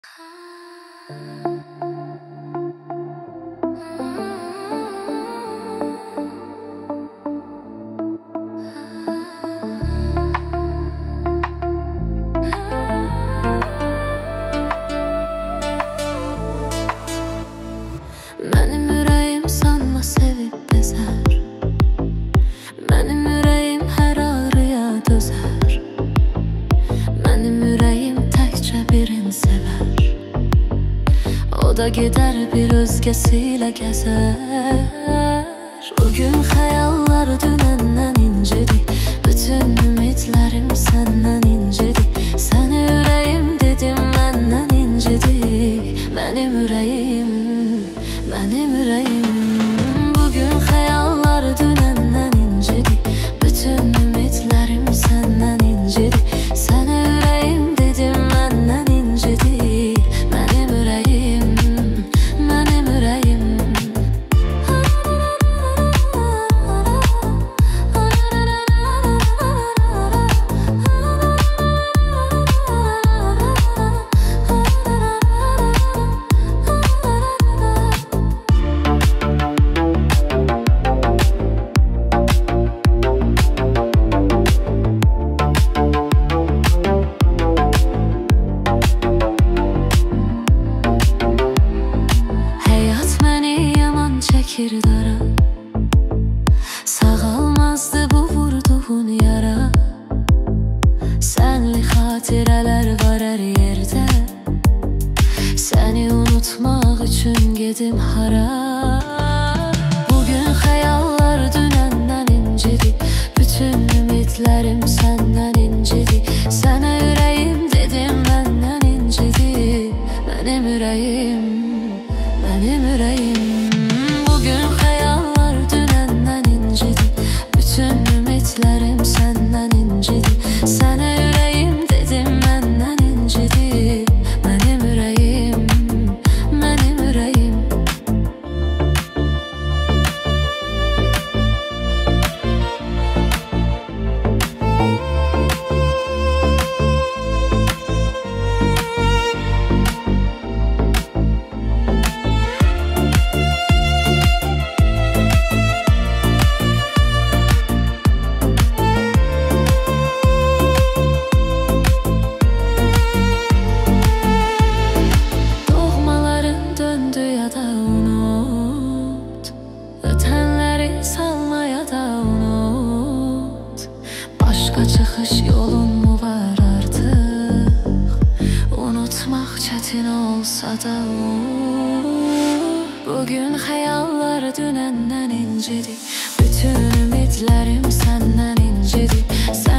Mənim ürəyim sanma sevib bezər, mənim ürəyim hər ağrıya dözər, mənim ürəyim təkcə birini sevər, o da gedər bir özgəsi ilə gəzər. Bugün xəyallar dünəndən incidir, bütün ümidlərim səndən incidir. Səni ürəyim dedim məndən incidir, mənim ürəyim, mənim ürəyim. Bugün xəyallar dünəndən incidir, bütün ümidlərim səndən incidir. Səni ürəyim dedim məndən incidir, mənim ürəyim, mənim ürəyim. Çəkir dara, sağalmazdı bu vurduğun yara. Sənli xatirələr var hər yerdə, səni unutmaq üçün gedim hara. Bugün xəyallar dünəndən incidir, bütün ümidlərim səndən incidir. Sənə ürəyim dedim məndən incidir, mənim ürəyim, mənim ürəyim. Bugün xəyallar dünəndən incidir, bütün ümidlərim səndən incidir. Sənə ürəyim dedim məndən incidir, mənim ürəyim, mənim ürəyim. Başqa çıxış yolun mu var artıq? Unutmaq çətin olsa da bugün xəyallar dünəndən incidir, bütün ümidlərim səndən incidir.